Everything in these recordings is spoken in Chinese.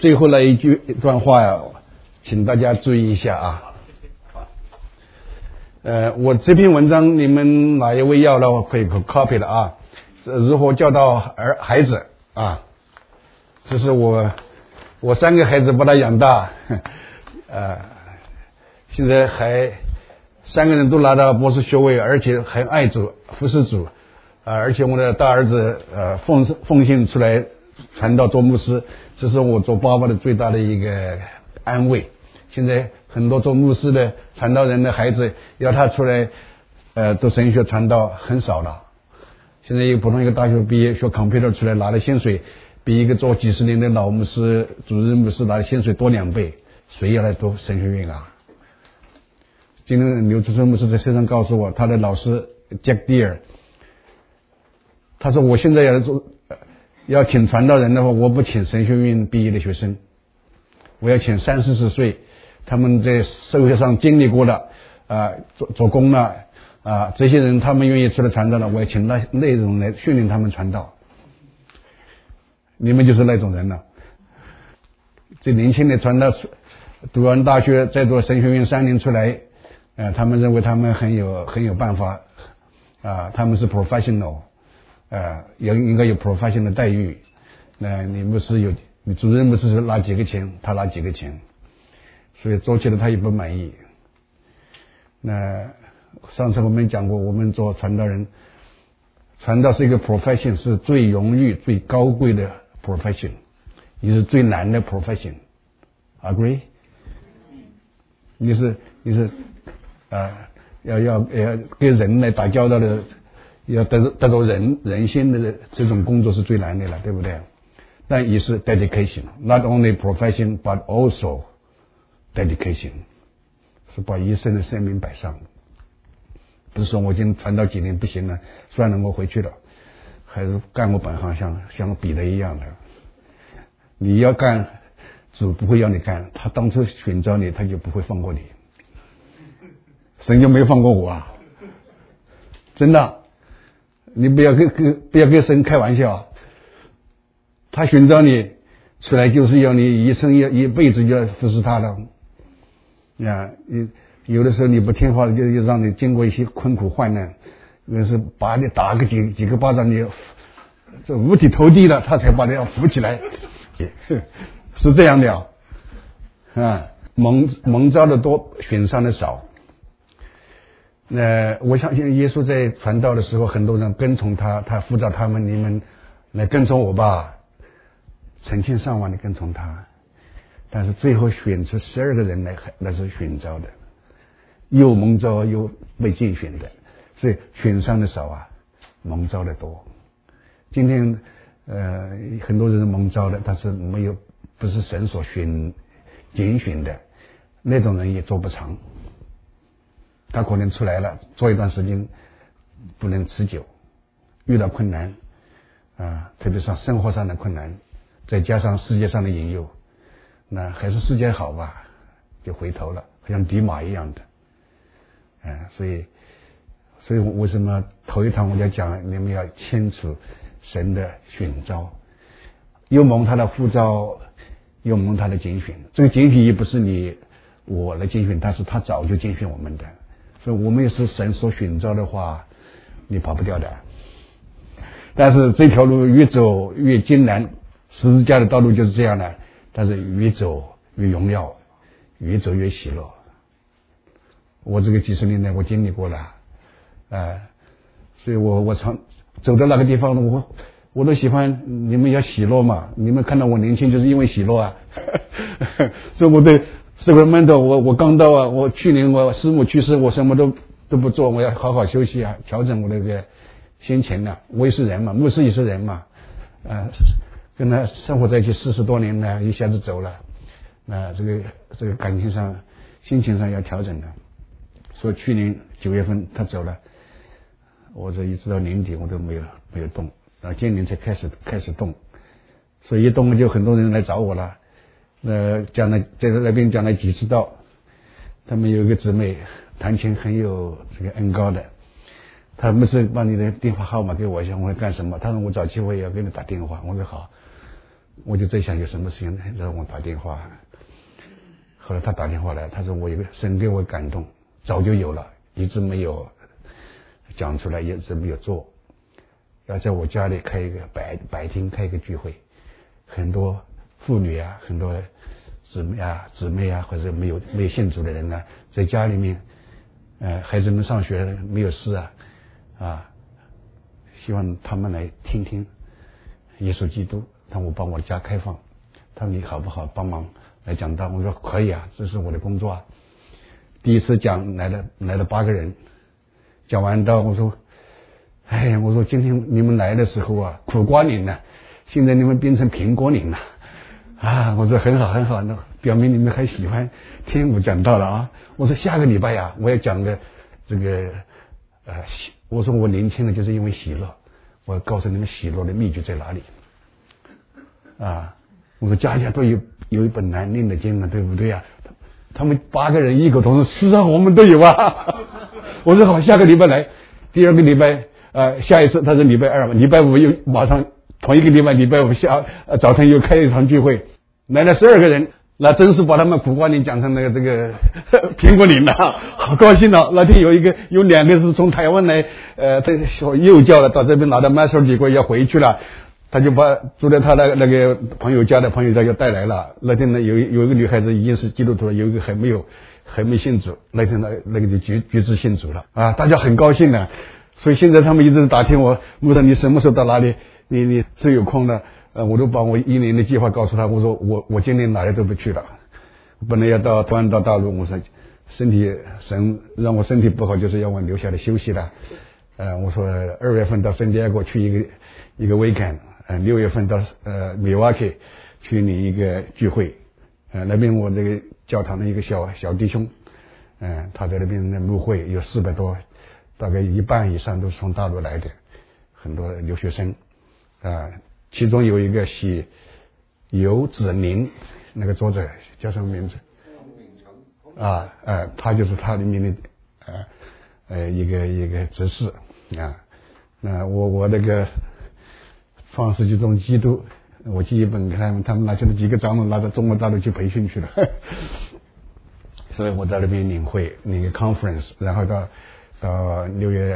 最后一段话呀，请大家注意一下啊。我这篇文章你们哪一位要的话可以 copy 的啊。如何教导孩子啊？这是我3个孩子把他养大，现在还3个人都拿到博士学位，而且还爱主服侍主，而且我的大儿子奉献出来传道做牧师，这是我做爸爸的最大的一个安慰。现在很多做牧师的传道人的孩子要他出来读神学传道很少了。现在普通一个大学毕业学 computer 出来拿的薪水比一个做几十年的老牧师主任牧师拿的薪水多2倍，谁要来读神学院啊？今天刘志春牧师在车上告诉我，他的老师 Jack Deere， 他说我现在要请传道人的话，我不请神学院毕业的学生，我要请30-40岁他们在社会上经历过的做工了这些人他们愿意出来传道了，我要请那种来训练他们传道。你们就是那种人了。这年轻的传道读完大学再读神学院3年出来，他们认为他们很有办法他们是 professional， 应该有 professional 的待遇。你不是你主任不是拿几个钱，他拿几个钱，所以做起来他也不满意。上次我们讲过，我们做传道人，传道是一个 profession， 是最荣誉最高贵的 profession， 也是最难的 profession。 agree？ 你是要跟人来打交道的，要得到人心的这种工作是最难的了，对不对？但也是 dedication， not only profession but also dedication， 是把一生的生命摆上。不是说我已经传道几年不行了，算了我回去了，还是干我本行，像彼得一样的。你要干，主不会要你干，他当初选召你，他就不会放过你。神就没放过我啊，真的，你不要跟神开玩笑。他选召你出来就是要你一辈子就要服侍他的有的时候你不听话就让你经过一些困苦患难，有时把你打个几个巴掌，你这五体投地了，他才把你要扶起来，是这样的蒙召的多，选上的少。我相信耶稣在传道的时候，很多人跟从他，他呼召他们，你们来跟从我吧，成千上万的跟从他，但是最后选出12个人来，那是选召的，又蒙召又被竞选的，所以选上的少蒙召的多。今天很多人是蒙召的，但是不是神所拣选的，那种人也做不长。他可能出来了，做一段时间不能持久，遇到困难特别是生活上的困难，再加上世界上的引诱，那还是世界好吧，就回头了，像迪马一样的。所以为什么头一堂我就讲你们要清楚神的选召，又蒙他的呼召，又蒙他的拣选。这个拣选也不是我来拣选，但是他早就拣选我们的，所以我们也是神所选召的话，你跑不掉的。但是这条路越走越艰难，十字架的道路就是这样的，但是越走越荣耀，越走越喜乐。我这个几十年来我经历过了所以我常走到那个地方我都喜欢。你们要喜乐嘛，你们看到我年轻就是因为喜乐所以我对Sacramento我刚到我去年我师母去世，我什么都不做，我要好好休息调整我的这个心情我也是人嘛，牧师也是人嘛跟他生活在一起40多年了，一下子走了这个感情上心情上要调整的。所以去年9月份他走了，我这一直到年底我都没有动，然后今年才开始动，所以一动就很多人来找我了。在那边讲了几次道，他们有一个姊妹弹琴很有这个恩高的，他不是把你的电话号码给我一下，我会干什么？他说我找机会要给你打电话，我说好。 我就在想有什么事情让我打电话。后来他打电话来，他说我有个神给我感动，早就有了，一直没有讲出来，一直没有做，要在我家里开一个白厅，开一个聚会，很多妇女啊，很多姊妹啊，或者没有信主的人啊，在家里面，孩子们上学没有事啊，希望他们来听听耶稣基督，让我帮我的家开放。他说你好不好帮忙来讲道？我说可以啊，这是我的工作啊。第一次讲来了8个人，讲完道我说，我说今天你们来的时候啊，苦瓜岭了，现在你们变成苹果岭了啊！我说很好很好，那表明你们还喜欢听我讲道了啊！我说下个礼拜呀，我要讲个这个我说我年轻的就是因为喜乐，我要告诉你们喜乐的秘诀在哪里啊！我说家家都有一本难念的经了，对不对呀？他们8个人异口同声，是啊，我们都有啊。我说好，下个礼拜来。第2个礼拜下一次他是礼拜2嘛，礼拜5又马上同一个礼拜礼拜5早晨又开一场聚会，来了12个人，那真是把他们苦瓜岭讲成那个这个苹果岭了，好高兴啊！那天有2个是从台湾来在学幼教的，到这边拿到 master degree 要回去了。他就把住在他那个朋友家就带来了。那天呢，有一个女孩子已经是基督徒了，有一个还没信主。那天那个就举止信主了啊，大家很高兴的。所以现在他们一直打听我，牧师你什么时候到哪里？你最有空的？我都把我1年的计划告诉他。我说我今年哪里都不去了，本来要到大陆，我说神让我身体不好，就是要我留下来休息的。我说2月份到圣地亚哥去一个 weekend。6月份到Milwaukee 去领一个聚会，那边我这个教堂的一个小弟兄，他在那边的牧会有400多，大概1半以上都是从大陆来的，很多留学生其中有一个是游子宁，那个作者叫什么名字他就是他里面的一个执事那我那个创世纪中基督，我寄一本给他们拿去了几个长老拿到中国大陆去培训去了所以我在那边领会那个 conference， 然后到6月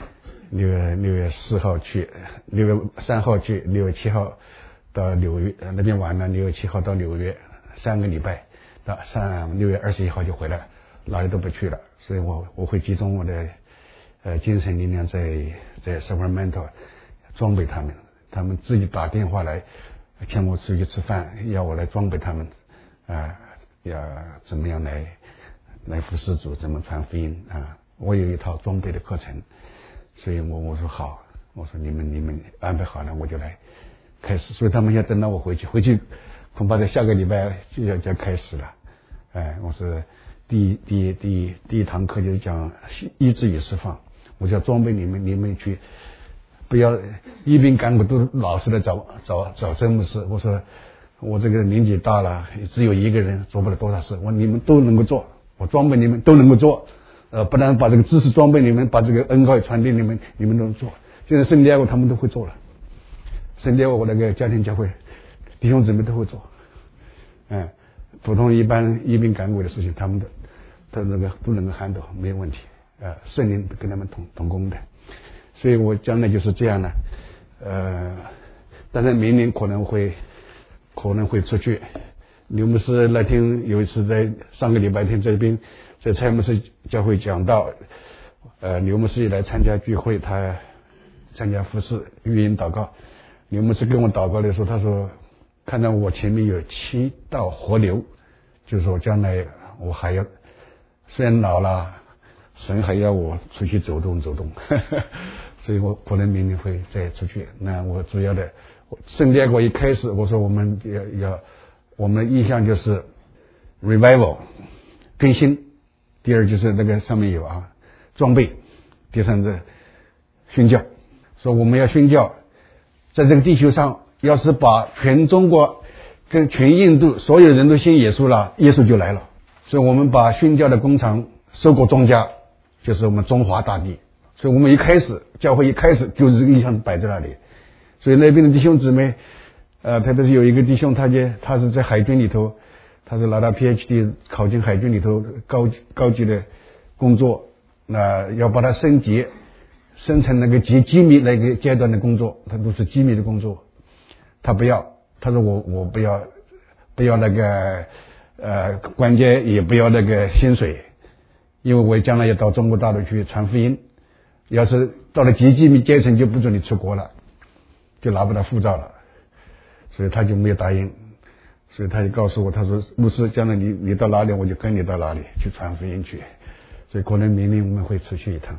4号去，6月3号去，6月7号到纽约那边玩了，6月7号到纽约3个礼拜，到6月21号就回来了，哪里都不去了。所以我会集中我的精神力量在 Sacramento 装备他们。他们自己打电话来请我出去吃饭，要我来装备他们要怎么样来服侍主，怎么传福音我有一套装备的课程，所以我说好，我说你们安排好了我就来开始。所以他们要等到我回去恐怕在下个礼拜就要开始了。我是第一堂课就是讲医治与释放，我就要装备你们去。不要一边干部都老是来找詹姆斯。我说我这个年纪大了，只有一个人做不了多少事，你们都能够做，我装备你们都能够做，不然把这个知识装备你们，把这个恩膏传递你们都能做。现在圣地亚哥他们都会做了，圣地亚哥我那个家庭教会弟兄姊妹都会做，普通一边干部的事情他们都那个都能够 handle， 没有问题，圣灵跟他们同工的。所以我将来就是这样的，但是明年可能会出去。刘牧师那天有一次在上个礼拜天这边在蔡牧师教会讲道，刘牧师也来参加聚会，他参加服侍语音祷告。刘牧师跟我祷告的时候，他说看到我前面有7道河流，就是说将来我还要，虽然老了，神还要我出去走动所以我可能明年会再出去。那我主要的圣地亚哥一开始我说我们我们的意向就是 revival 更新，第二就是那个上面有装备，第三是宣教。说我们要宣教，在这个地球上要是把全中国跟全印度所有人都信耶稣了，耶稣就来了。所以我们把宣教的工厂收购庄稼，就是我们中华大地。所以我们教会一开始就是这个意向摆在那里。所以那边的弟兄姊妹特别是有一个弟兄，他是在海军里头，他是拿到 PhD 考进海军里头高级的工作，要把它升级，升成那个极机密那个阶段的工作，他都是机密的工作，他不要，他说我不要那个官阶，也不要那个薪水，因为我将来要到中国大陆去传福音，要是到了极机密阶层就不准你出国了，就拿不到护照了，所以他就没有答应。所以他就告诉我，他说牧师，将来你到哪里我就跟你到哪里去传福音去，所以可能明年我们会出去一趟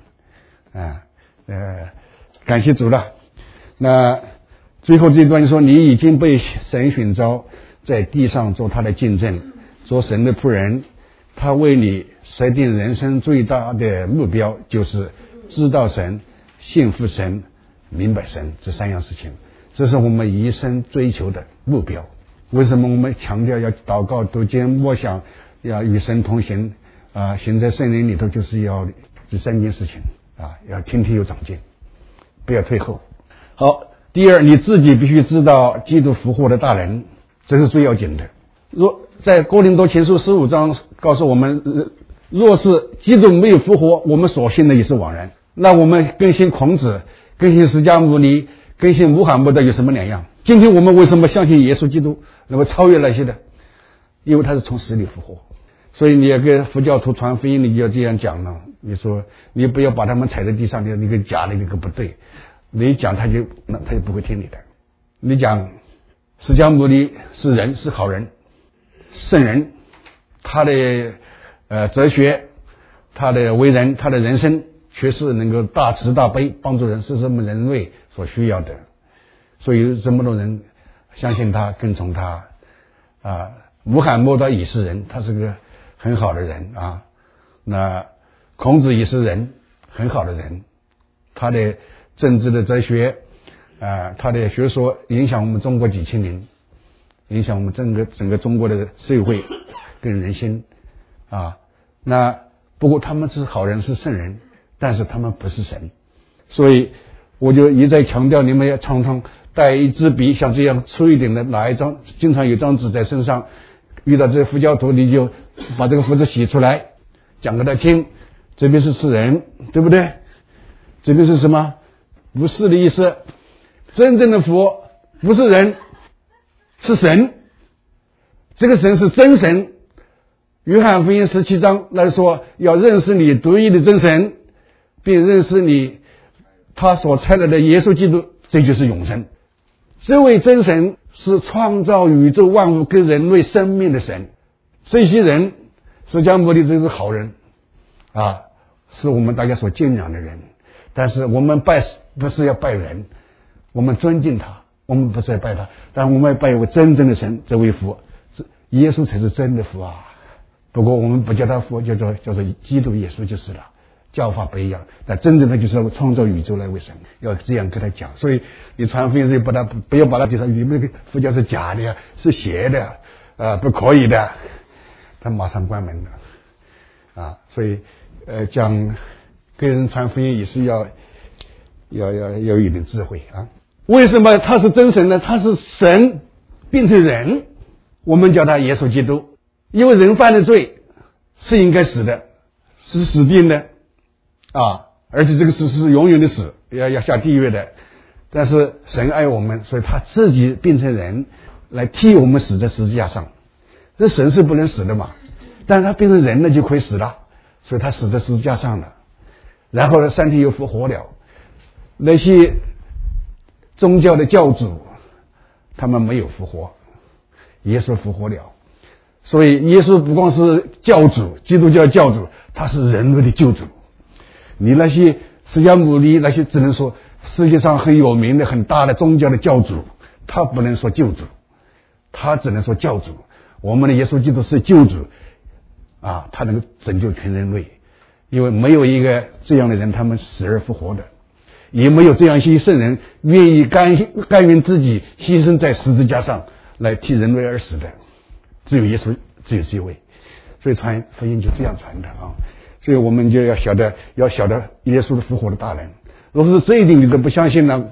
感谢主了。那最后这一段就说，你已经被神选召在地上做他的见证，做神的仆人，他为你设定人生最大的目标就是知道神、信服神、明白神，这3样事情，这是我们一生追求的目标。为什么我们强调要祷告、读经、默想，要与神同行行在圣灵里头，就是要这3件事情要天天有长进，不要退后。好，第二，你自己必须知道基督复活的大能，这是最要紧的。在哥林多前书15章告诉我们，若是基督没有复活，我们所信的也是枉然。那我们跟信孔子、跟信释迦牟尼、跟信穆罕默德有什么两样？今天我们为什么相信耶稣基督能够超越那些的？因为他是从死里复活。所以你要跟佛教徒传福音，你就要这样讲了。你说你不要把他们踩在地上，你个假的，那个不对。你讲他就不会听你的。你讲释迦牟尼是人，是好人，圣人，他的哲学，他的为人，他的人生却是能够大慈大悲帮助人，是我们人类所需要的。所以这么多人相信他，跟从他穆罕默德也是人，他是个很好的人那孔子也是人，很好的人，他的政治的哲学他的学说影响我们中国几千年，影响我们整个中国的社会跟人心那不过他们是好人，是圣人，但是他们不是神。所以我就一再强调，你们要常常带一支笔，像这样粗一点的，拿一张，经常有张纸在身上，遇到这佛教徒你就把这个佛字写出来，讲给他听。这边是人，对不对？这边是什么？不是的意思。真正的佛不是人，是神。这个神是真神。约翰福音17章来说，要认识你独一的真神，并认识你他所差来的耶稣基督，这就是永生。这位真神是创造宇宙万物跟人类生命的神。这些人，释迦牟尼这是好人是我们大家所敬仰的人。但是我们拜不是要拜人，我们尊敬他，我们不是要拜他，但我们要拜一位真正的神，这位佛，耶稣才是真的佛不过我们不叫他佛，叫做基督耶稣就是了，叫法不一样。但真正的就是要创造宇宙来为神，要这样跟他讲。所以你传福音是不要把他比上，你那个佛教是假的呀，是邪的不可以的，他马上关门的所以讲跟人传福音也是要有一点智慧为什么他是真神呢？他是神变成人，我们叫他耶稣基督。因为人犯的罪是应该死的，是死定的而且这个死是永远的死，要下地狱的。但是神爱我们，所以他自己变成人来替我们死在十字架上。这神是不能死的嘛，但是他变成人了就可以死了，所以他死在十字架上了。然后呢，3天又复活了。那些宗教的教主他们没有复活，耶稣复活了。所以耶稣不光是教主，基督教教主，他是人类的救主。你那些释迦牟尼那些只能说世界上很有名的很大的宗教的教主，他不能说救主，他只能说教主。我们的耶稣基督是救主他能够拯救全人类。因为没有一个这样的人，他们死而复活的，也没有这样一些圣人愿意甘愿自己牺牲在十字架上来替人类而死的，只有耶稣，只有这位。所以传福音就这样传的所以我们就要晓得耶稣的复活的大能。如果是这一点你都不相信呢，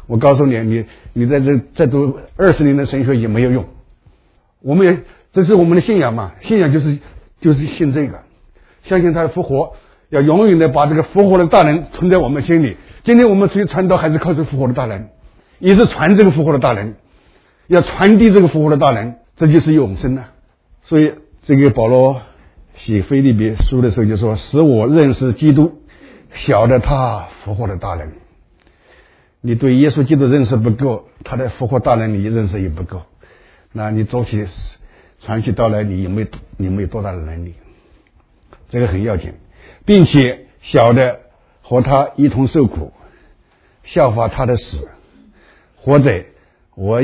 我告诉你，你在这再读20年的神学也没有用。这是我们的信仰嘛，信仰就是信这个，相信他的复活，要永远的把这个复活的大能存在我们心里。今天我们出去传道还是靠这个复活的大能，也是传这个复活的大能，要传递这个复活的大能，这就是永生啊。所以这个保罗写腓立比书的时候就说，使我认识基督，晓得他复活的大能。你对耶稣基督认识不够，他的复活大能你认识也不够，那你走起传起道来你没有多大的能力，这个很要紧，并且晓得和他一同受苦，效法他的死，或者我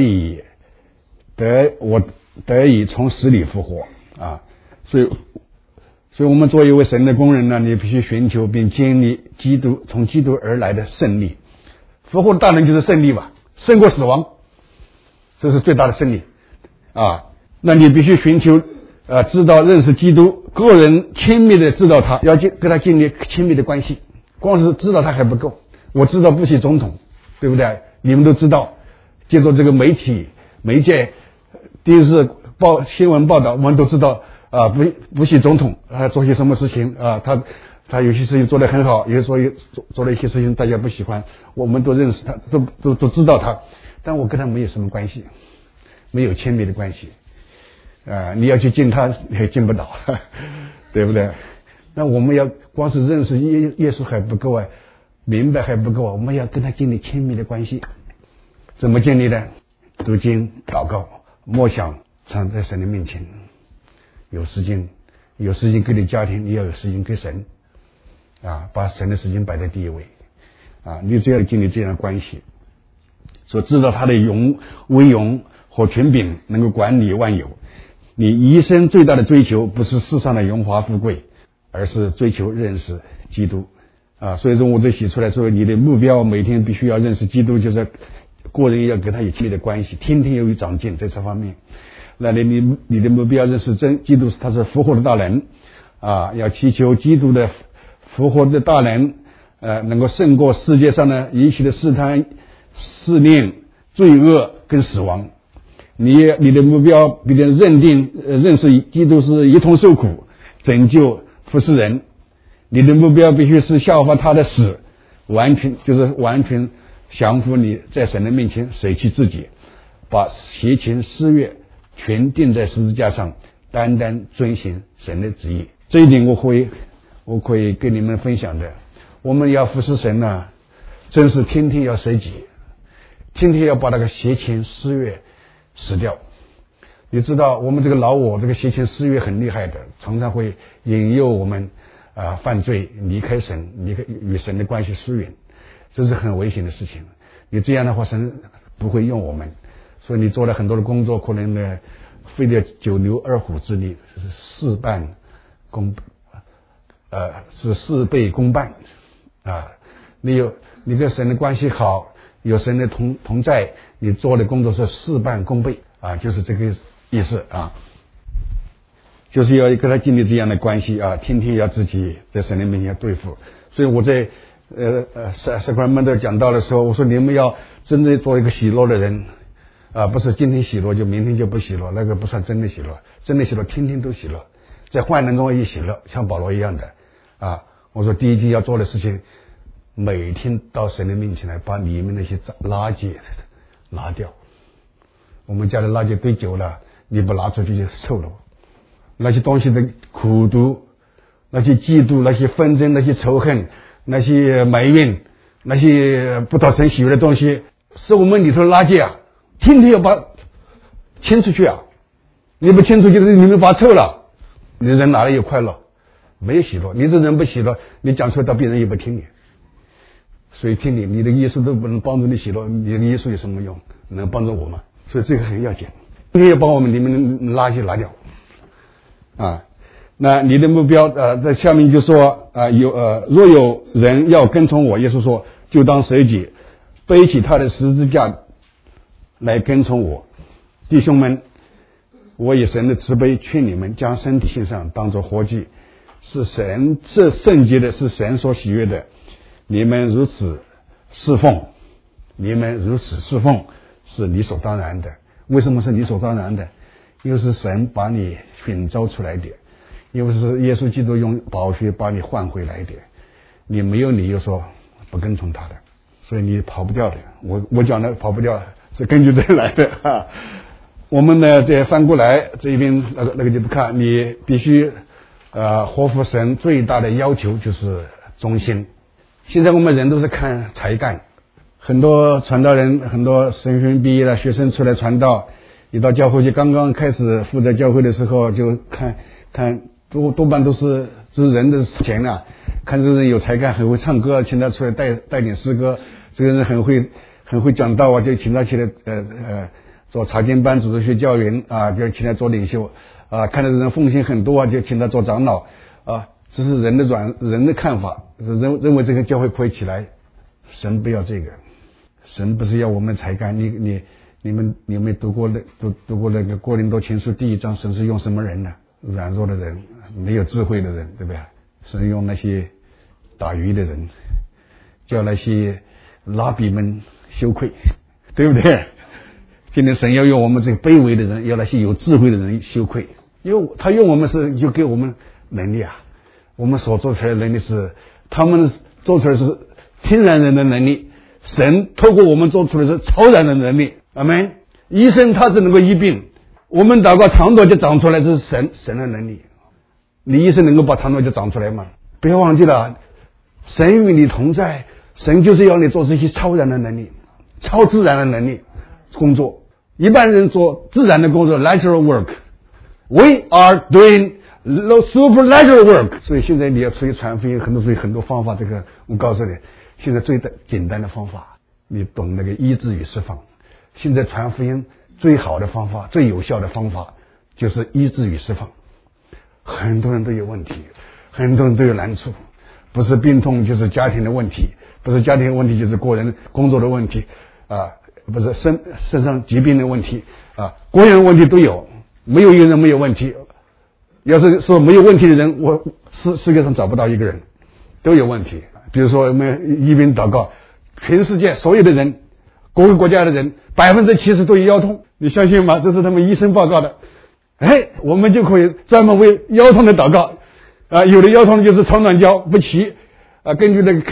得以从死里复活啊！所以我们作为一位神的工人呢，你必须寻求并经历从基督而来的胜利。复活的大能就是胜利吧，胜过死亡，这是最大的胜利啊！那你必须寻求知道认识基督，个人亲密的知道他，要跟他建立亲密的关系。光是知道他还不够，我知道布希总统，对不对？你们都知道，借助这个媒介电视新闻报道，我们都知道布希总统做些什么事情啊，他有些事情做得很好，有时候做了一些事情大家不喜欢，我们都认识他，都知道他，但我跟他没有什么关系，没有亲密的关系你要去敬他你也敬不到对不对？那我们要光是认识耶稣还不够啊，明白还不够啊，我们要跟他建立亲密的关系。怎么建立呢？读经祷告默想，常在神的面前，有时间给你家庭，你要有时间给神把神的时间摆在第一位你只要建立这样的关系，所知道他的威荣和权柄能够管理万有。你一生最大的追求不是世上的荣华富贵，而是追求认识基督所以说我这写出来说，你的目标每天必须要认识基督，就是个人要跟他有亲密的关系，天天有长进在这方面。那你的目标认识基督，他是复活的大能要祈求基督的复活的大能能够胜过世界上的一切的试探、试炼、罪恶跟死亡。你的目标必定认识基督是一同受苦，拯救服侍人。你的目标必须是效法他的死，完全降服你在神的面前，舍弃自己，把邪情私欲全钉在十字架上，单单遵行神的旨意。这一点我可以跟你们分享的。我们要服侍神真是天天要舍己，天天要把那个邪情私欲死掉。你知道我们这个老我这个邪情私欲很厉害的，常常会引诱我们犯罪，离开神，与神的关系疏远，这是很危险的事情。你这样的话神不会用我们，所以你做了很多的工作，可能呢费了九牛二虎之力，是事倍功半你跟神的关系好，有神的同在，你做的工作是事半功倍就是这个意思就是要跟他建立这样的关系天天要自己在神的面前对付。所以我在Sacramento 讲道的时候，我说你们要真正做一个喜乐的人不是今天喜乐就明天就不喜乐，那个不算真的喜乐。真的喜乐天天都喜乐，在患难中也喜乐，像保罗一样的我说第一件要做的事情，每天到神的面前来，把里面那些垃圾拿掉。我们家的垃圾堆久了，你不拿出去就臭了。那些东西的苦毒，那些嫉妒，那些纷争，那些仇恨，那些埋怨，那些不讨神喜悦的东西，是我们里头的垃圾天天要把清出去你不清出去，你们把臭了，你人哪里有快乐？没有喜乐。你这人不喜乐，你讲出来到别人也不听你。所以听你的耶稣都不能帮助你喜乐，你的耶稣有什么用？能帮助我吗？所以这个很要紧，今天要把我们里面的垃圾拿掉那你的目标在下面就说若有人要跟从我，耶稣说就当舍己，背起他的十字架来跟从我。弟兄们，我以神的慈悲劝你们，将身体献上，当作活祭，是圣洁的，是神所喜悦的。你们如此侍奉你们如此侍奉是理所当然的。为什么是理所当然的？因为是神把你选召出来的，因为是耶稣基督用宝血把你换回来的，你没有理由说不跟从他的，所以你跑不掉的。我讲的跑不掉是根据这来的啊。我们呢再翻过来这边那个就不看，你必须活服神最大的要求就是忠心。现在我们人都是看才干，很多传道人，很多神学院毕业的学生出来传道，一到教会就刚刚开始负责教会的时候，就看多半都是人的事情啊。看这个人有才干，很会唱歌，请他出来带点诗歌；这个人很会讲道啊，就请他起来做查经班、组织学教员啊，就请他做领袖啊。看到这人奉献很多啊，就请他做长老啊。这是人的看法，认为这个教会可以起来。神不要这个，神不是要我们才干。你们读过那个哥林多前书第1章，神是用什么人呢？软弱的人，没有智慧的人，对不对？神用那些打鱼的人，叫那些拉比们羞愧，对不对？今天神要用我们这个卑微的人，要那些有智慧的人羞愧，因为他用我们是就给我们能力啊。我们所做出来的能力是他们做出来是天然人的能力，神透过我们做出来是超然的能力。阿们。医生他只能够医病，我们祷告肠道就长出来，是神的能力。你医生能够把肠道就长出来吗？不要忘记了，神与你同在，神就是要你做这些超然的能力，超自然的能力工作。一般人做自然的工作 natural work， we are doing supernatural work。 所以现在你要出去传福音，很多方法，这个我告诉你，现在最简单的方法，你懂那个医治与释放。现在传福音最好的方法，最有效的方法就是医治与释放。很多人都有问题，很多人都有难处，不是病痛就是家庭的问题，不是家庭的问题就是个人工作的问题啊，不是身上疾病的问题啊，各样问题都有，没有一个人没有问题。要是说没有问题的人，我世界上找不到一个人，都有问题。比如说我们一边祷告，全世界所有的人，各个国家的人70%都有腰痛，你相信吗？这是他们医生报告的。我们就可以专门为腰痛的祷告啊。有的腰痛就是长短脚不齐啊。根据那个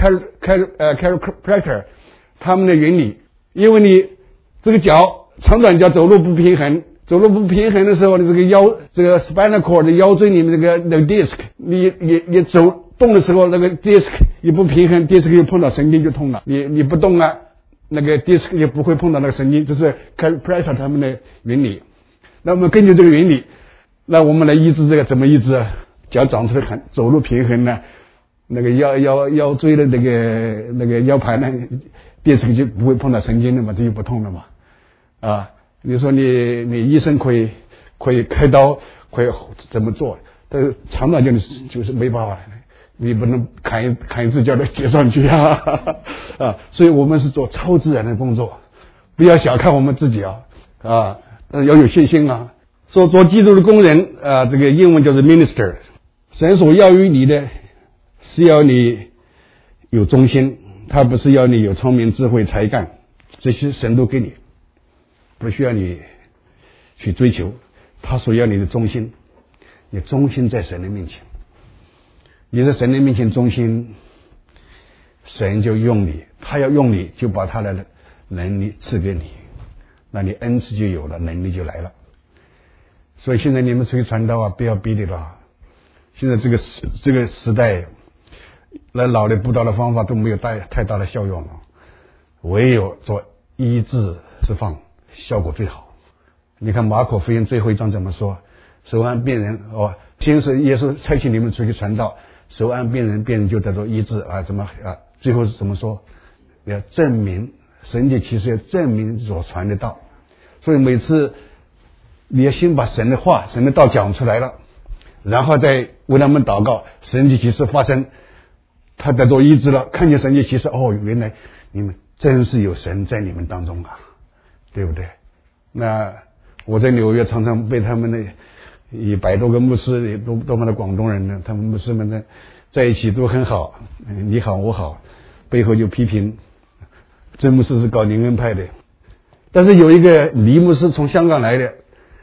chiropractor 他们的原理，因为你这个脚长短脚走路不平衡的时候，你这个 spinal cord 腰椎里面那个 disc， 你走动的时候，那个 disc 一不平衡， disc 又碰到神经就痛了。你不动啊，那个 disc 也不会碰到那个神经，这是 chiropractor 他们的原理。那么根据这个原理，那我们来医治这个，怎么医治啊？脚长出来走路平衡呢，那个腰椎的那个腰盘呢，disc 就不会碰到神经了嘛，这就不痛了嘛。啊，你说你医生可以开刀，可以怎么做？但是长短就是没办法，你不能砍一只脚都接上去啊！所以我们是做超自然的工作，不要小看我们自己啊！要有信心啊！说做基督的工人啊，这个英文叫做 minister。神所要于你的是要你有忠心，他不是要你有聪明、智慧、才干，这些神都给你，不需要你去追求。他所要你的忠心，你忠心在神的面前，你在神的面前忠心，神就用你，他要用你，就把他的能力赐给你。那你恩赐就有了，能力就来了。所以现在你们出去传道啊，不要逼你了。现在这个时代，那老的布道的方法都没有太大的效用了，唯有做医治释放效果最好。你看马可福音最后1章怎么说？手按病人先是耶稣差遣你们出去传道，手按病人，病人就得到医治啊，最后是怎么说？要证明神迹奇事，要证明所传的道。所以每次你要先把神的话、神的道讲出来了，然后再为他们祷告，神迹奇事发生，他得到医治了，看见神迹奇事，原来你们真是有神在你们当中啊，对不对？那我在纽约常常被他们的100多个牧师，都们的广东人呢，他们牧师们在一起都很好，你好我好，背后就批评曾牧师是搞灵恩派的，但是有一个李牧师从香港来的，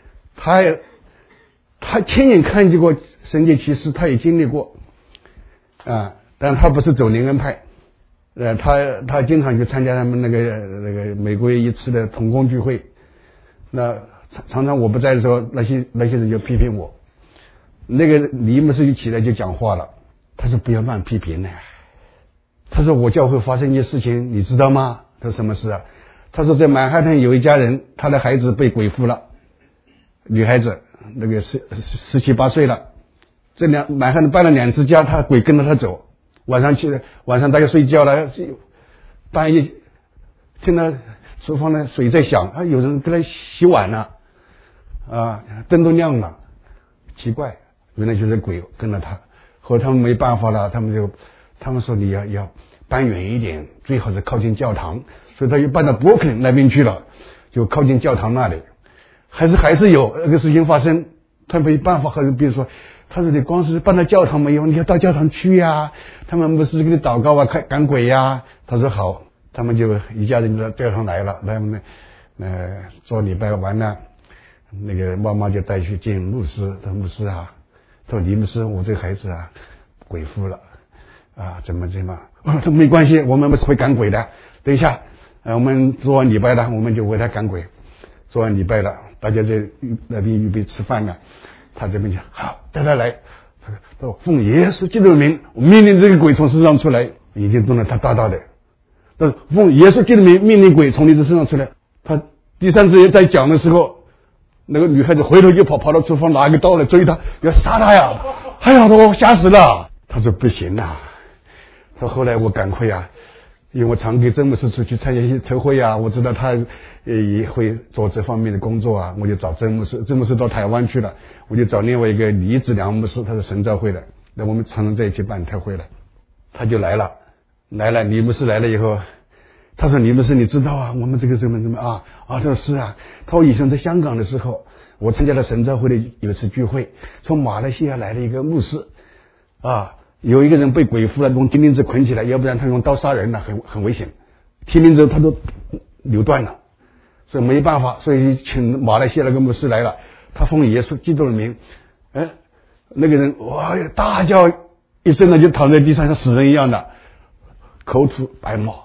他亲眼看见过神迹奇事，他也经历过但他不是走灵恩派，他经常去参加他们那个美国一次的同工聚会，那常常我不在的时候，那些人就批评我。那个李牧师一起来就讲话了，他说不要乱批评呢。他说我教会发生一些事情，你知道吗？他说什么事啊？他说在曼哈顿有一家人，他的孩子被鬼附了，女孩子那个17、18岁了，曼哈顿搬了2次家，他鬼跟着他走。晚上大家睡觉了，半夜听到厨房的水在响，有人跟他洗碗了，灯都亮了，奇怪，原来就是鬼跟着他。后来他们没办法了，他们说你要搬远一点，最好是靠近教堂，所以他就搬到伯克利那边去了，就靠近教堂那里。还是有那个事情发生，他没办法，比如说他说你光是搬到教堂没有，你要到教堂去呀，他们不是给你祷告赶鬼呀。他说好，他们就一家人到教堂来了，他们做礼拜完了，那个妈妈就带去见牧师。他说牧师啊，他说李牧师，我这个孩子鬼附了怎么他没关系，我们不是会赶鬼的，等一下我们做完礼拜了，我们就为他赶鬼。做完礼拜了，大家在那边预备吃饭了，他这边讲好，带他来，他说奉耶稣基督的名，我命令这个鬼从身上出来，已经动了他大大的。但是奉耶稣基督的名命令鬼从你这身上出来。他第3次在讲的时候，那个女孩子回头就跑到厨房拿一个刀来追他，要杀他呀！哎呀，我吓死了。他说不行他后来我赶快因为我常给曾牧师出去参加一些特会我知道他也会做这方面的工作我就找曾牧师到台湾去了，我就找另外一个李子良牧师，他是神召会的，那我们常常在一起办特会了。他就来了，李牧师来了以后，他说李牧师你知道我们这个怎么他说是他说以前在香港的时候，我参加了神召会的有一次聚会，从马来西亚来了一个牧师有一个人被鬼附了，用金铃子捆起来，要不然他用刀杀人了，很危险。天灵之后他都扭断了，所以没办法，所以请马来西亚那个牧师来了，他奉耶稣基督的名，那个人大叫一声呢，就躺在地上像死人一样的，口吐白沫，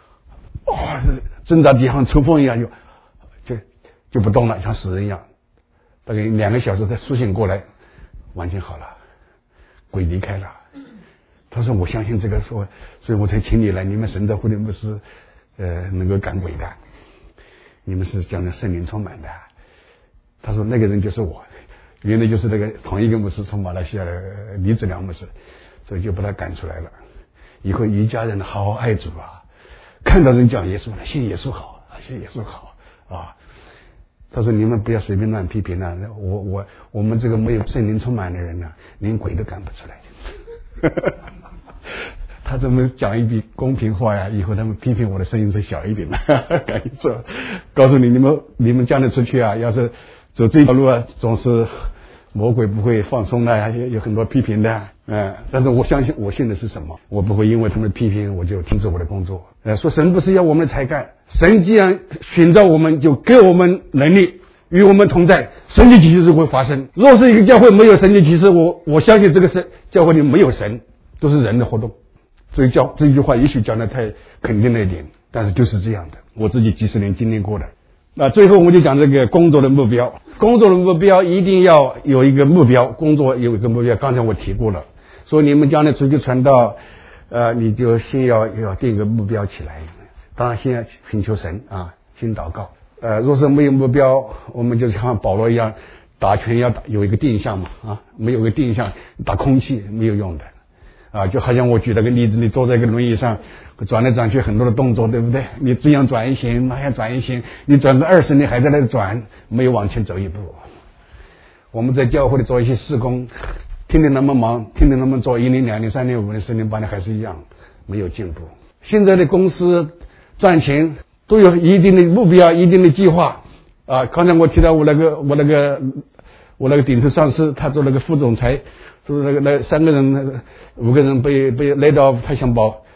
挣扎地上抽风一样，就不动了，像死人一样。大概2个小时才苏醒过来，完全好了，鬼离开了。他说我相信这个所以我才请你来，你们神召会的牧师能够赶鬼的，你们是将来圣灵充满的。他说那个人就是我，原来就是那个同一个牧师，从马来西亚的李子良牧师，所以就把他赶出来了。以后一家人好好爱主看到人讲耶稣了，信耶稣好，信耶稣好他说你们不要随便乱批评我们这个没有圣灵充满的人连鬼都赶不出来。他这么讲一句公平话以后他们批评我的声音才小一点赶紧做，告诉你们将来出去要是走这条路总是魔鬼不会放松的有很多批评的但是我相信我信的是什么，我不会因为他们的批评我就停止我的工作说神不是要我们的才干，神既然寻找我们就给我们能力，与我们同在，神迹奇事就会发生。若是一个教会没有神迹奇事，我相信这个教会里没有神，都是人的活动。这句话也许讲得太肯定了一点，但是就是这样的，我自己几十年经历过的。那最后我就讲这个工作的目标，工作的目标一定要有一个目标，工作有一个目标，刚才我提过了，所以你们将来出去传道你就先要定一个目标起来，当然先要寻求神先祷告若是没有目标，我们就像保罗一样，打拳要有一个定向嘛没有个定向打空气没有用的就好像我举了个例子，你坐在一个轮椅上转来转去很多的动作，对不对？你这样转一行那样转一行，你转个20年还在那里转，没有往前走一步。我们在教会里做一些事工，天天那么忙，天天那么做，1年2年3年5年10年8年还是一样，没有进步。现在的公司赚钱都有一定的目标，一定的计划刚才我提到我那个顶头上司，他做那个副总裁，就是那3个人5个人被laid off，他想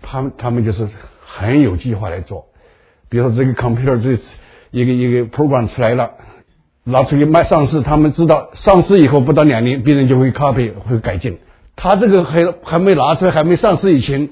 他们就是很有计划来做。比如说这个 computer 这一个 program 出来了，拿出去卖上市，他们知道上市以后不到2年，别人就会 copy 会改进。他这个还没拿出来，还没上市以前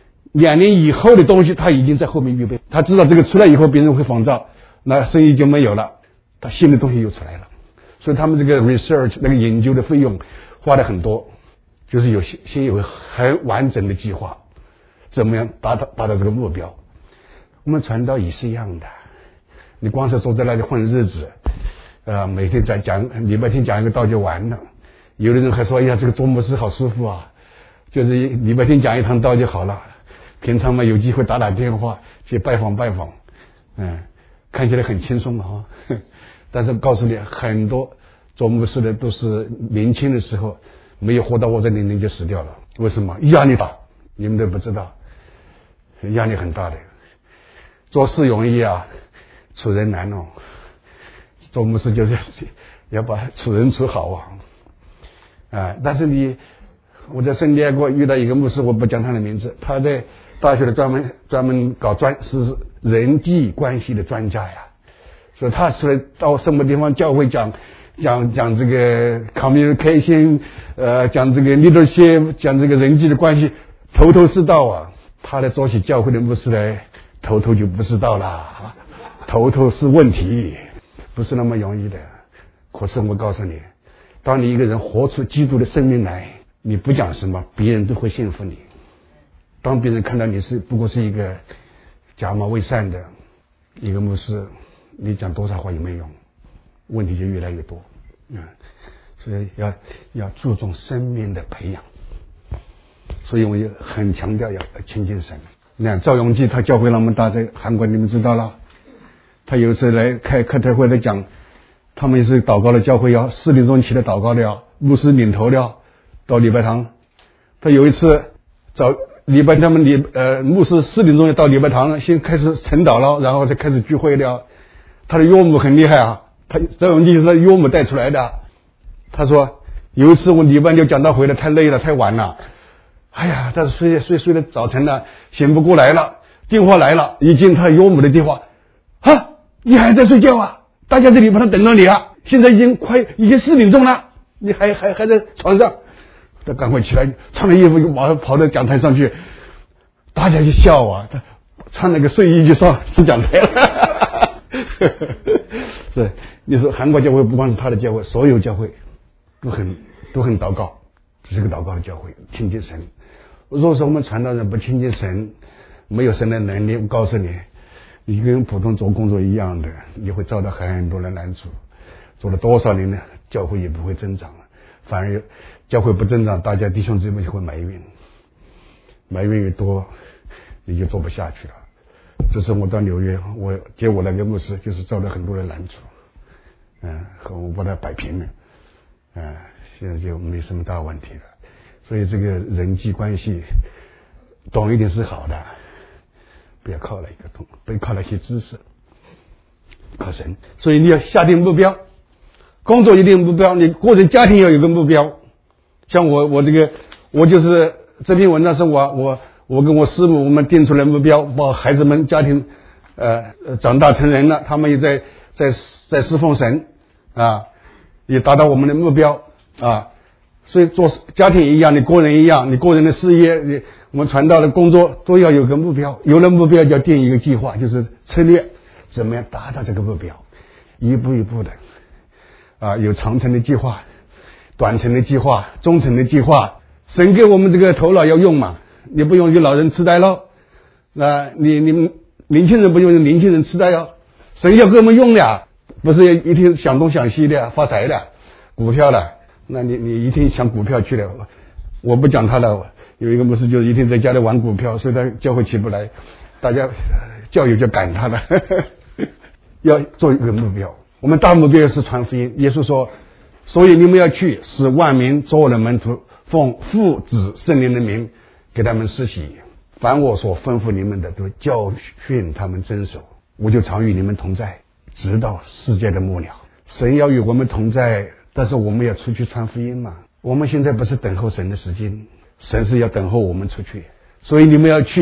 ，2年以后的东西他已经在后面预备。他知道这个出来以后别人会仿照，那生意就没有了，他新的东西又出来了。所以他们这个 research 那个研究的费用花的很多，就是先有很完整的计划，怎么样达到这个目标。我们传道也是一样的，你光是坐在那里混日子，每天礼拜天讲一个道就完了。有的人还说，哎呀，这个做牧师好舒服啊，就是礼拜天讲一堂道就好了，平常嘛有机会打电话去拜访，看起来很轻松啊。但是告诉你，很多做牧师的都是年轻的时候没有活到我这年龄就死掉了。为什么？压力大，你们都不知道，压力很大的。做事容易啊，处人难哦。做牧师就是要把处人处好啊。但是我在圣地亚哥遇到一个牧师，我不讲他的名字，他在大学的专门搞是人际关系的专家呀。所以他出来到什么地方教会讲这个 communication， 讲这个 leadership， 讲这个人际的关系，头是道啊。他来做起教会的牧师来，头就不是道了，头是问题，不是那么容易的。可是我告诉你，当你一个人活出基督的生命来，你不讲什么，别人都会信服你。当别人看到你不过是一个假冒伪善的一个牧师，你讲多少话也没用，问题就越来越多。所以要注重生命的培养。所以我也很强调要亲近神。那赵永基他教会那么大，在韩国你们知道了，他有一次来开特会来讲，他们也是祷告的教会，要4点钟起来祷告的，要牧师领头的，到礼拜堂。他有一次他们牧师4点钟要到礼拜堂，先开始晨祷了，然后再开始聚会了。他的岳母很厉害啊，赵永基是他岳母带出来的。他说有一次我礼拜六讲道回来太累了，太晚了，哎呀，但是睡到早晨了，醒不过来了，电话来了，一进他岳母的电话，你还在睡觉啊？大家在礼拜堂等着你啊，现在已经4点钟了，你还在床上。他赶快起来，穿了衣服就马上跑到讲台上去，大家就笑啊，他穿了个睡衣就上讲台了。是，你说韩国教会不光是他的教会，所有教会都很祷告，这是个祷告的教会，亲近神。如果说我们传道人不亲近神，没有神的能力，我告诉你，你跟普通做工作一样的，你会遭到很多人拦阻。做了多少年呢，教会也不会增长了，反而教会不增长，大家弟兄姊妹就会埋怨越多，你就做不下去了。这是我到纽约，我接我那个牧师，就是遭到很多人拦阻，和我把他摆平了，现在就没什么大问题了。所以这个人际关系懂一点是好的，不要靠了一个懂，不要靠那些知识，靠神。所以你要下定目标，工作一定目标，你个人家庭要有个目标。像我就是这篇文章是我跟我师母我们定出来目标，把孩子们家庭长大成人了，他们也在侍奉神也达到我们的目标所以做家庭一样，你个人一样，你个人的事业，我们传道的工作都要有个目标，有了目标就要定一个计划，就是策略，怎么样达到这个目标，一步一步的有长程的计划，短程的计划，中程的计划。神给我们这个头脑要用嘛，你不用就老人痴呆了，你年轻人不用年轻人痴呆神要给我们用的，不是一天想东想西的发财的股票的，那你一天想股票去了。我不讲他了，有一个牧师就是一天在家里玩股票，所以他教会起不来，大家教友就赶他了。要做一个目标，我们大目标是传福音。耶稣说，所以你们要去，使万民做我的门徒，奉父子圣灵的名给他们施洗，凡我所吩咐你们的都教训他们遵守，我就常与你们同在，直到世界的末了。神要与我们同在，但是我们要出去传福音嘛。我们现在不是等候神的时间，神是要等候我们出去。所以你们要去，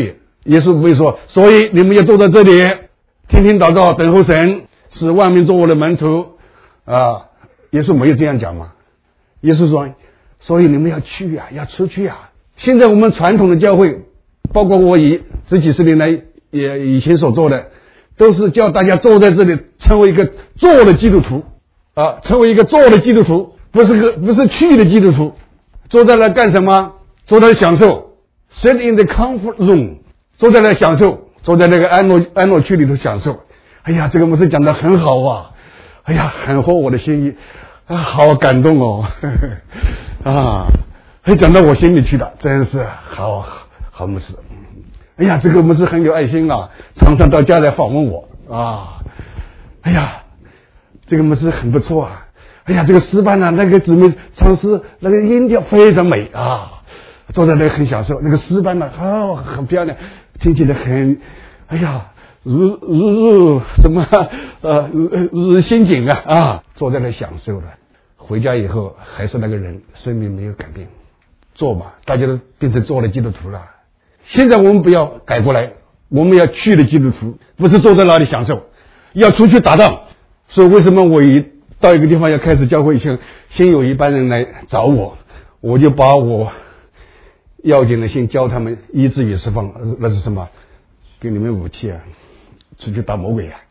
耶稣不会说，所以你们要坐在这里，听听祷告，等候神，使万民做我的门徒啊。耶稣没有这样讲嘛。耶稣说，所以你们要去啊，要出去啊。现在我们传统的教会，包括我这几十年来也以前所做的，都是叫大家坐在这里，成为一个做的基督徒啊，成为一个做的基督徒，不是去的基督徒。坐在那干什么？坐在那享受 ，sit in the comfort zone， 坐在那享受，坐在那个安乐区里头享受。哎呀，这个牧师讲得很好啊，哎呀，很合我的心意啊，好感动哦，啊，还讲到我心里去了，真是好牧师。哎呀，这个牧师很有爱心啊，常常到家来访问我啊。哎呀，这个牧师很不错啊。哎呀，这个诗班啊，那个姊妹唱诗，那个音调非常美啊，坐在那很享受。那个诗班呢，很漂亮，听起来很，哎呀，如什么如仙境啊，坐在那享受了。回家以后还是那个人，生命没有改变。做嘛，大家都变成做了基督徒了。现在我们不要改过来，我们要去的基督徒，不是坐在那里享受，要出去打仗。所以为什么我到一个地方要开始教会前，先有一班人来找我，我就把我要紧的先教他们医治与释放。那是什么？给你们武器啊，出去打魔鬼啊！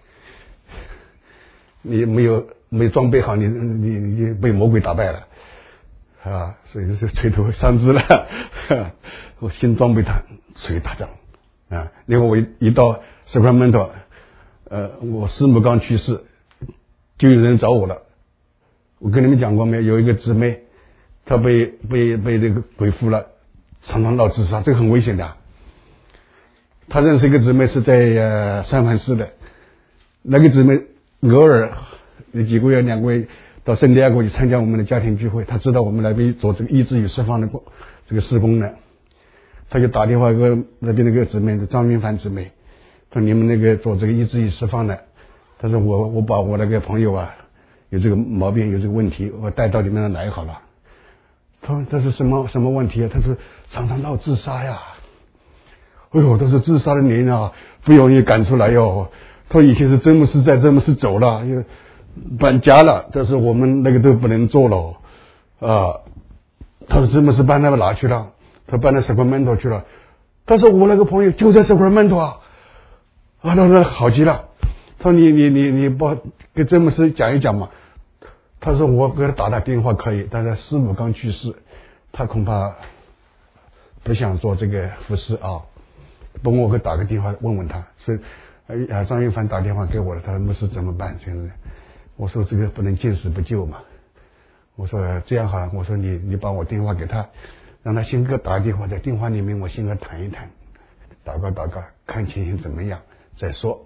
你没有装备好，你被魔鬼打败了啊！所以是垂头丧志了。我先装备他，出去打仗啊！因为我一到 Sacramento， 我师母刚去世，就有人找我了。我跟你们讲过没有？有一个姊妹，她被这个鬼附了，常常闹自杀，这个很危险的。她认识一个姊妹是在三藩市的，那个姊妹偶尔几个月2个月到圣地亚哥去参加我们的家庭聚会，她知道我们来做这个医治与释放的这个事工呢，她就打电话给那边那个姊妹的张云凡姊妹，说你们那个做这个医治与释放的，她说我把我那个朋友啊有这个毛病有这个问题，我带到你们那来好了。他说这是什么问题啊？他说常常闹自杀呀。哎呦，都是自杀的人啊，不容易赶出来哟。他说以前是真牧师在，真牧师走了，又搬家了，但是我们那个都不能做了啊。他说真牧师搬到哪去了？他搬到 Sacramento 去了。他说我那个朋友就在 Sacramento 啊，他说好极了。他说你帮给真牧师讲一讲嘛。他说我给他打电话可以，但是师母刚去世，他恐怕不想做这个服侍啊。帮我给打个电话问问他。所以张云凡打电话给我了，他说牧师怎么办？这样子，我说这个不能见死不救嘛。我说这样好，我说你把我电话给他，让他先给我打个电话，在电话里面我先跟他谈一谈，祷告，看情形怎么样再说。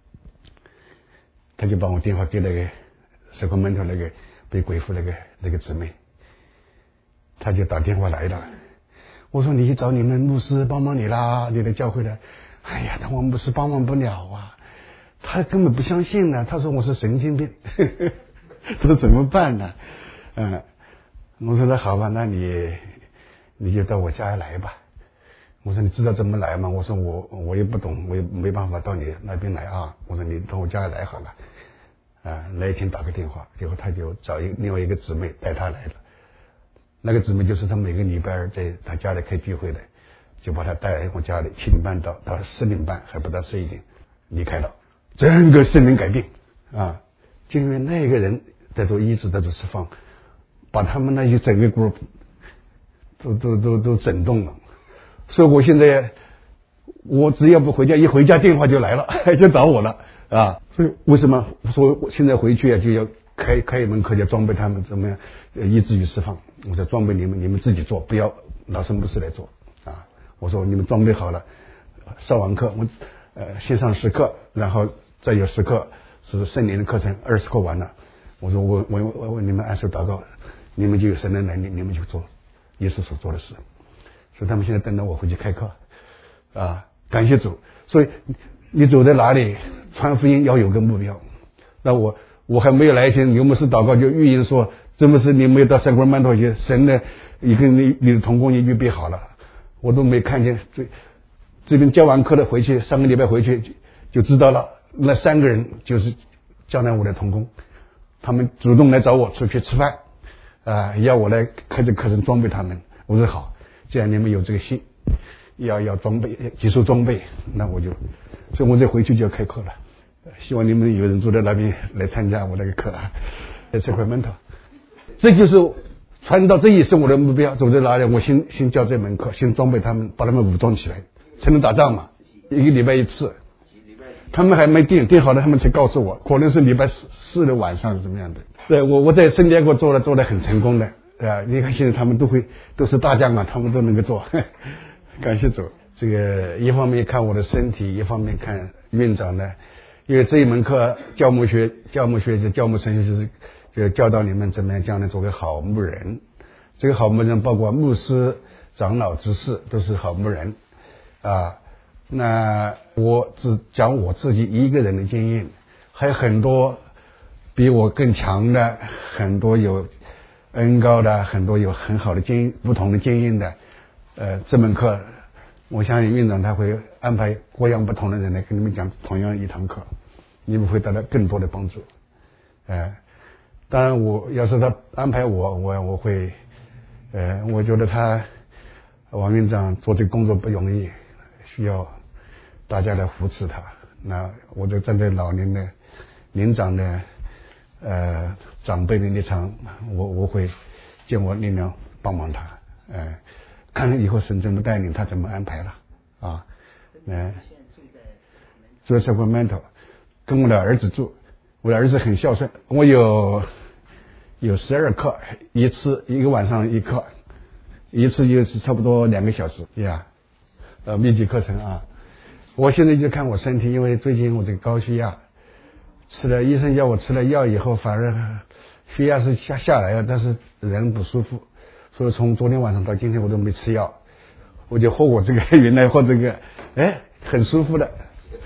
他就把我电话给那个Sacramento那个被鬼附那个姊妹，他就打电话来了。我说你去找你们牧师帮忙你啦，你的教会的。哎呀，我牧师帮忙不了啊，他根本不相信呢。他说我是神经病，他说怎么办呢？我说那好吧，那你就到我家来吧。我说你知道怎么来吗？我说我也不懂，我也没办法到你那边来啊。我说你到我家来好了。那一天打个电话，以后他就找另外一个姊妹带他来了。那个姊妹就是他每个礼拜二在他家里开聚会的，就把他带来我家里7点半到10点半，还不到11点离开了。整个生命改变啊！就因为那个人在做医治，在做释放，把他们那些整个 group 都整动了。所以我现在我只要不回家，一回家电话就来了，就找我了啊！所以为什么说我现在回去就要开一门课，要装备他们怎么样医治与释放？我说装备你们自己做，不要老师牧师来做啊！我说你们装备好了，上完课我先上10课，然后再有10课是圣灵的课程，20课完了。我说我你们按手祷告，你们就有神的能力，你们就做耶稣所做的事。所以他们现在等到我回去开课啊！感谢主。所以你走在哪里传福音要有个目标。那我还没有来前，牛牧师祷告就预言说，这不是你没有到Sacramento去，神呢已经你的同工也预备好了，我都没看见这边教完课的回去，上个礼拜回去就知道了，那3个人就是将来我的同工，他们主动来找我出去吃饭，要我来开这课程装备他们。我说好，既然你们有这个心，要装备技术装备，那我就，所以我这回去就要开课了。希望你们有人住在那边来参加我那个课在Sacramento。这就是传道，这也是我的目标。走在哪里，我先教这门课，先装备他们，把他们武装起来，才能打仗嘛。1个礼拜1次，他们还没定好了，他们才告诉我，可能是礼拜四的晚上是怎么样的。对，我在圣地亚哥做得很成功的，你看现在他们都是大将啊，他们都能够做，感谢主。这个一方面看我的身体，一方面看院长呢，因为这一门课教牧神学就教导你们怎么样将来做个好牧人。这个好牧人包括牧师、长老、执事，都是好牧人啊。那我只讲我自己一个人的经验，还有很多比我更强的，很多有恩高的，很多有很好的不同的经验的。这门课我相信院长他会安排各样不同的人来跟你们讲同样一堂课，你们会得到更多的帮助。当然我要是他安排我会我觉得王院长做这个工作不容易，需要大家来扶持他。那我就站在老年的年长的长辈的立场，我会尽我力量帮忙他，看以后神怎么带领他怎么安排了啊。住在Sacramento，跟我的儿子住，我的儿子很孝顺，我有12课，一个晚上1课，一次就是差不多2个小时呀，密集课程啊。我现在就看我身体，因为最近我这个高血压，医生叫我吃了药以后，反而血压是下来了，但是人不舒服，所以从昨天晚上到今天我都没吃药，我就喝我这个原来喝这个，很舒服的，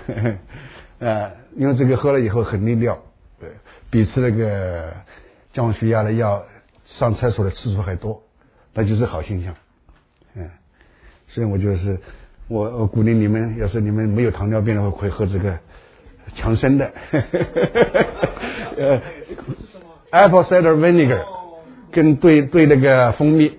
因为这个喝了以后很利尿，比吃那个降血压的药上厕所的次数还多，那就是好现象。所以我就是我鼓励你们，要是你们没有糖尿病的话，可以喝这个强生的apple cider vinegar， 跟对那个蜂蜜，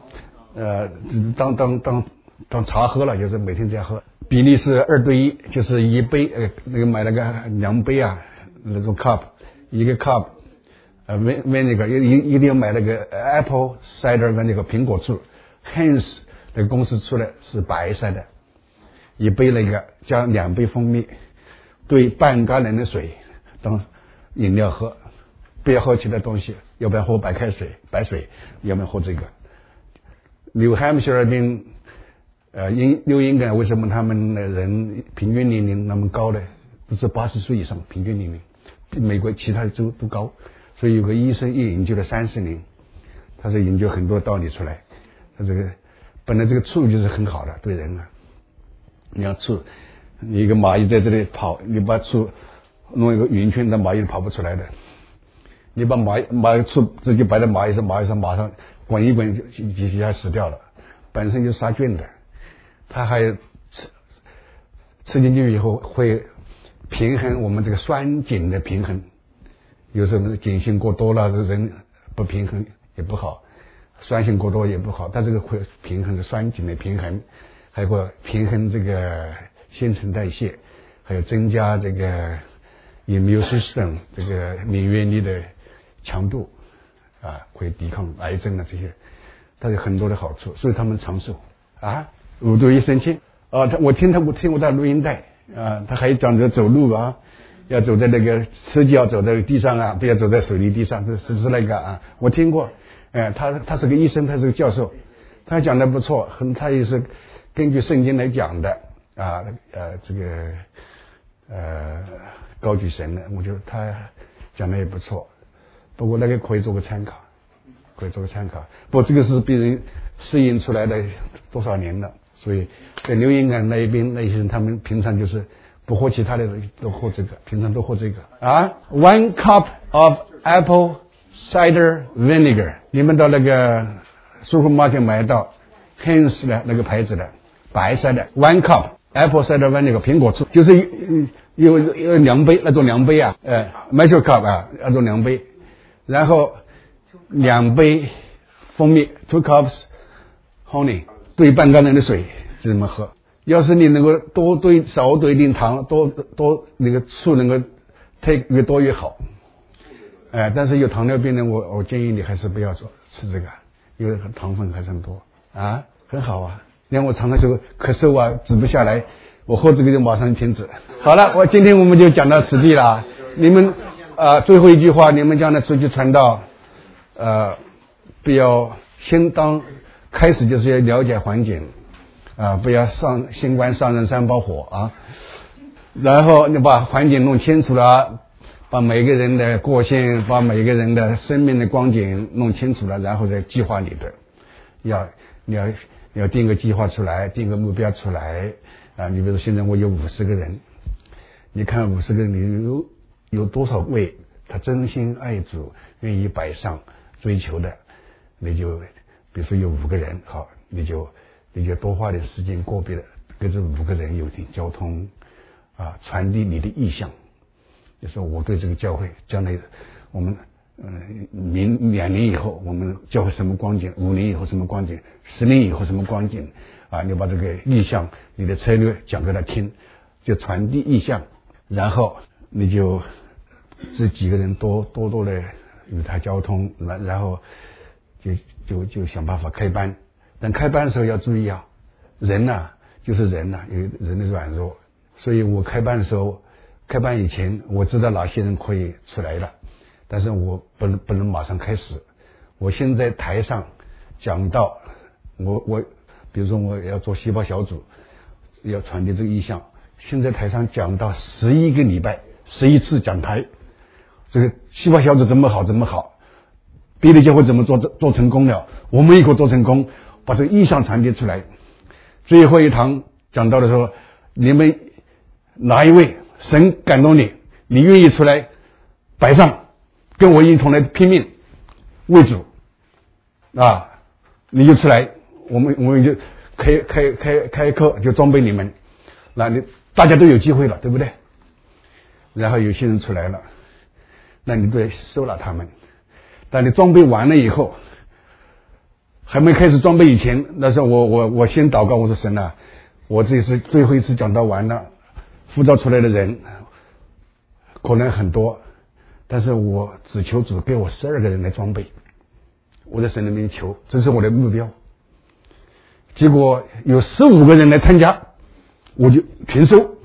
当茶喝了，就是每天这样喝，比例是2:1，就是1杯，那个买那个量杯啊，那种 cup， 1个 cup vinegar， 一定要买那个 apple cider vinegar 苹果醋 ，Heinz 那个公司出来是白色的，1杯那个加2杯蜂蜜，兑半加仑的水当饮料喝，不要喝其他东西，要不然喝白水，要不然喝这个。New Hampshire 那边纽英格兰为什么他们的人平均年龄那么高呢？都是80岁以上平均年龄，比美国其他的州都高。所以有个医生也研究了30年，他是研究很多道理出来。他这个本来这个醋就是很好的对人啊，你要醋，你一个蚂蚁在这里跑，你把醋弄一个圆圈，那蚂蚁跑不出来的。你把醋直接摆在蚂蚁上马上滚一滚就下死掉了，本身就杀菌的。它还吃进去以后会平衡我们这个酸碱的平衡，有时候碱性过多了，人不平衡也不好，酸性过多也不好，但这个会平衡酸碱的平衡，还会平衡这个新陈代谢，还有增加这个 immune system 这个免疫力的强度会抵抗癌症这些，它有很多的好处，所以他们长寿5:1升7我听过他录音带他还讲着走路要走在那个车脚走在地上不要走在水泥地上，是不是那个我听过。他是个医生，他是个教授，他讲的不错，他也是根据圣经来讲的这个高举神的，我觉得他讲的也不错。不过那个可以做个参考。不过这个是被人试验出来的多少年了，所以在纽英格兰那一边那些人，他们平常就是不喝其他的，都喝这个，平常都喝这个1 cup of apple cider vinegar， 你们到那个 supermarket 买到 Heinz 的那个牌子的白色的1 cup apple cider vinegar 那个苹果醋，就是有量杯那种量杯啊，measure cup 啊那种量杯，然后2杯蜂蜜 2 cups honey 兑半缸人的水就这么喝。要是你能够少兑一点糖，多那个醋能够 take 越多越好。但是有糖尿病的我建议你还是不要吃这个，因为糖分还是很多啊，很好啊。连我常常就咳嗽啊，止不下来，我喝这个就马上停止。好了，今天我们就讲到此地了。你们最后一句话，你们将来出去传道，不要开始就是要了解环境不要新冠上任3把火啊。然后你把环境弄清楚了，把每个人的个性，把每个人的生命的光景弄清楚了，然后再计划你的，要定个计划出来，定个目标出来你比如说现在我有50个人，你看50个人里有多少位他真心爱主，愿意摆上追求的，你就比如说有5个人，好，你就多花点时间个别的跟这5个人有点交通传递你的意向。就说我对这个教会将来我们2年以后我们教会什么光景，5年以后什么光景，10年以后什么光景你把这个意向你的策略讲给他听，就传递意向，然后你就这几个人多的与他交通，然后就想办法开班。但开班的时候要注意人就是人有人的软弱，所以我开班的时候，开班以前我知道哪些人可以出来了，但是我不能马上开始。我现在台上讲到我比如说我要做细胞小组，要传递这个意向，现在台上讲到11个礼拜11次讲台，这个细胞小组怎么好，别的教会怎么做成功了，我们也可以做成功，把这个意向传递出来。最后一堂讲到的时候，你们哪一位神感动你愿意出来摆上，跟我一同来拼命为主你就出来，我们就开课，就装备你们，那大家都有机会了，对不对？然后有些人出来了，那你得收纳他们。但你装备完了以后，还没开始装备以前，那时候我先祷告，我说神我这次最后一次讲道完了，呼召出来的人可能很多，但是我只求主给我12个人来装备，我在神里面求，这是我的目标。结果有15个人来参加，我就平收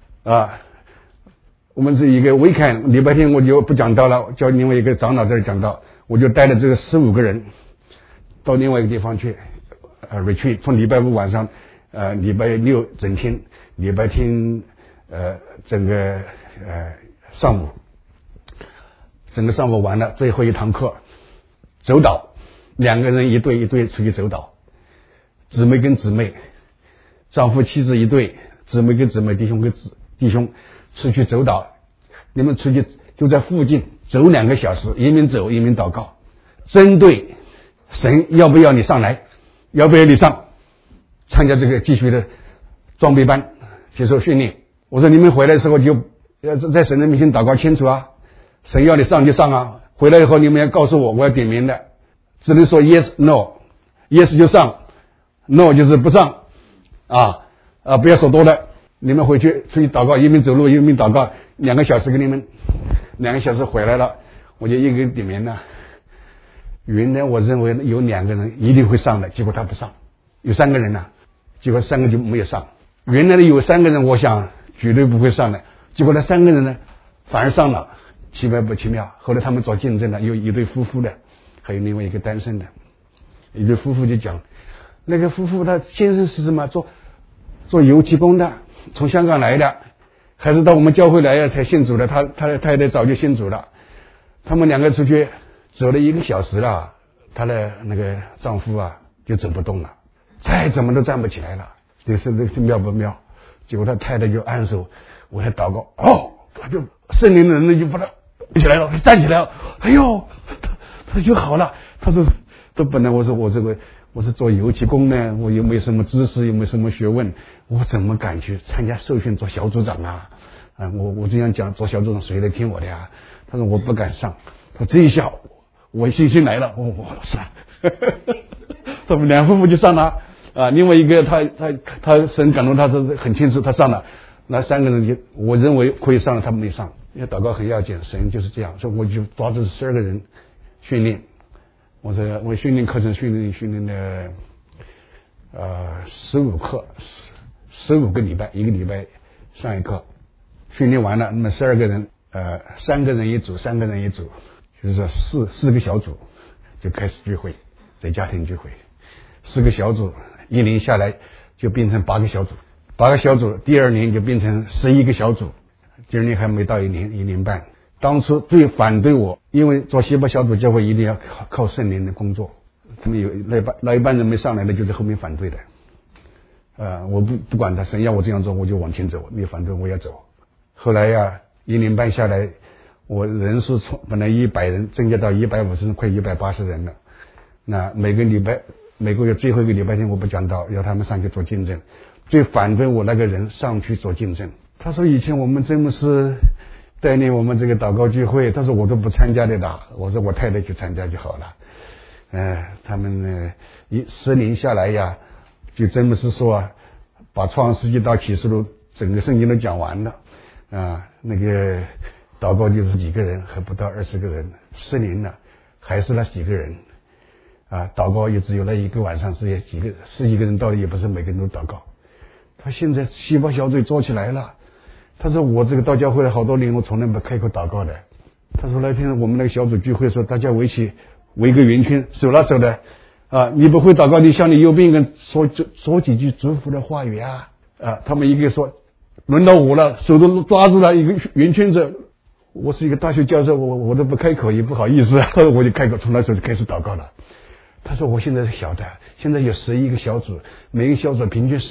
我们是一个 weekend 礼拜天我就不讲道了，叫另外一个长老在这讲道，我就带着这个15个人到另外一个地方去retreat， 从礼拜5晚上礼拜6整天，礼拜天整个上午完了，最后一堂课走岛，2个人一对出去走岛，姊妹跟姊妹，丈夫妻子一对，姊妹跟姊妹，弟兄跟弟兄出去走岛。你们出去就在附近走2个小时，一面走一面祷告，针对神要不要你上来，要不要你上参加这个继续的装备班，接受训练。我说你们回来的时候就要在神的面前祷告清楚神要你上就上回来以后你们要告诉我要点名的，只能说 yes no， yes 就上， no 就是不上不要说多了。你们回去出去祷告，一面走路一面祷告，2个小时给你们，2个小时回来了，我就一个人点名了。原来我认为有2个人一定会上的，结果他不上，有3个人结果3个就没有上。原来的有3个人我想绝对不会上的，结果那3个人呢反而上了，奇妙不奇妙？后来他们做见证了，有一对夫妇的，还有另外一个单身的。一对夫妇就讲，那个夫妇他先生是什么做油漆工的，从香港来的，还是到我们教会来了才信主的，他的太太早就信主了。他们2个出去走了1个小时了，他的那个丈夫就走不动了，再怎么都站不起来了。这是妙不妙？结果他太太就按手，我在祷告，他就圣灵的人就把他起来了，站起来了，哎呦，他就好了。他说都本来我是做油漆工呢，我又没什么知识，又没什么学问，我怎么敢去参加受训做小组长啊？我这样讲，做小组长谁来听我的呀？他说我不敢上。他这一下我信心来了，我上。他们两夫妇就上了啊，另外一个他神感动他是很清楚，他上了。那3个人就我认为可以上了，他们没上，因为祷告很要紧，神就是这样，所以我就抓着12个人训练。我训练课程训练了15课，15个礼拜，一个礼拜上一课，训练完了，那么12个人3个人一组，就是四个小组就开始聚会，在家庭聚会，4个小组1年下来就变成8个小组，8个小组第2年就变成11个小组，第2年还没到1年半。当初最反对我，因为做细胞小组教会一定要靠圣灵的工作，他们有那一班人没上来的就在后面反对的。我不管他，神要我这样做，我就往前走，你反对我要走。后来呀，1年半下来，我人数从本来100人增加到150人，快180人了。那每个月最后一个礼拜天我不讲道，要他们上去做见证。最反对我那个人上去做见证，他说以前我们真的是带领我们这个祷告聚会，他说我都不参加的啦，我说我太太去参加就好了。他们呢10年下来呀，就真的是说把创世纪到启示录整个圣经都讲完了啊。那个祷告就是几个人，还不到20个人，10年了还是那几个人啊。祷告也只有那一个晚上，十几个人到了，也不是每个人都祷告。他现在细胞小组做起来了。他说我这个到教会了好多年，我从来没开口祷告的。他说那天我们那个小组聚会说，大家围一个圆圈，手拉手的啊，你不会祷告，你向你右边人说几句祝福的话语啊。他们一个说轮到我了，手都抓住了一个圆圈子。我是一个大学教授，我都不开口，也不好意思，我就开口，从那时候就开始祷告了。他说我现在是晓得，现在有11个小组，每个小组平均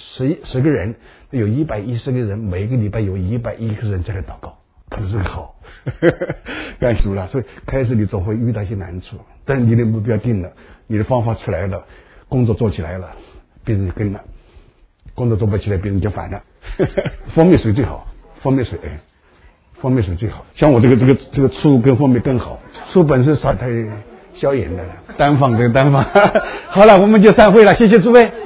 10个人，有110个人，每个礼拜有101个人在那祷告。他说这个好，感谢主了。所以开始你总会遇到一些难处，但是你的目标定了，你的方法出来了，工作做起来了，别人就跟了；工作做不起来，别人就反了。方便水最好，方便水最好。像我这个醋跟方便更好，醋本身少太消炎的，单方。好了，我们就散会了，谢谢诸位。